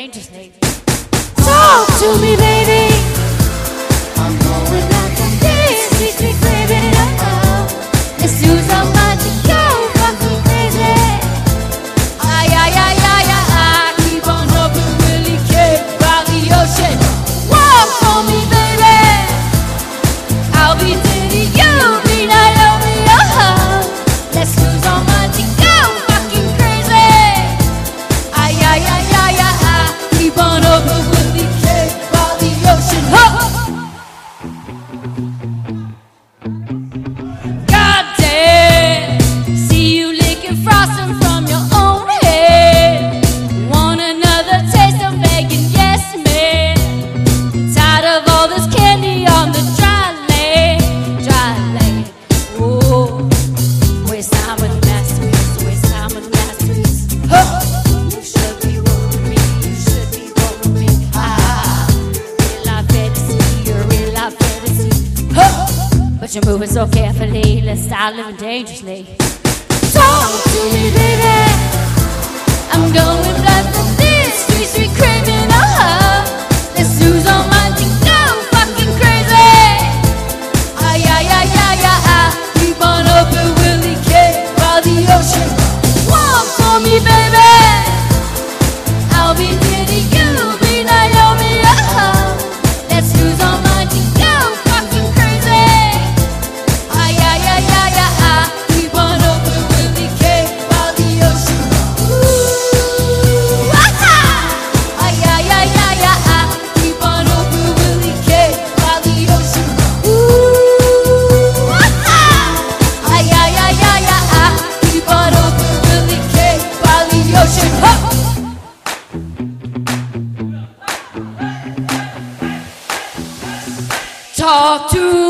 dangerously. Talk to me, baby. I'm going out from this. Keep me craving up. Let's do some magic, go fucking crazy. Ay, ay, ay, ay, ay, ay. Keep on hoping Willie K by the ocean. Walk for me, baby. I'll be Diddy, you'll be Naomi. Oh, let's do some magic, go fucking crazy. Ay, ay, ay, ay, ay, ay. Keep on hoping Willie K by the ocean. Huh. But you're moving so carefully, let's start living dangerously. Talk to me, baby. I'm going blind from this street craving. Oh, let's lose our minds and go fucking crazy. Ay, ay, ay, ay, ay, ay. Keep on open Willie K by the ocean. Walk for me, baby. I'll be Diddy, you'll be Naomi. Oh, let's lose our minds and go fucking crazy. Ay, ay, ay, ay, ay, ay. Keep on open Willie K by the ocean. Ooh, ah-ha. Ay, ay, ay, ay, ay, ay. Keep on open Willie K by the ocean. Ooh, ah-ha. Ay, ay, ay, ay, ay, ay. Keep on open Willie K by the ocean. Huh. Talk to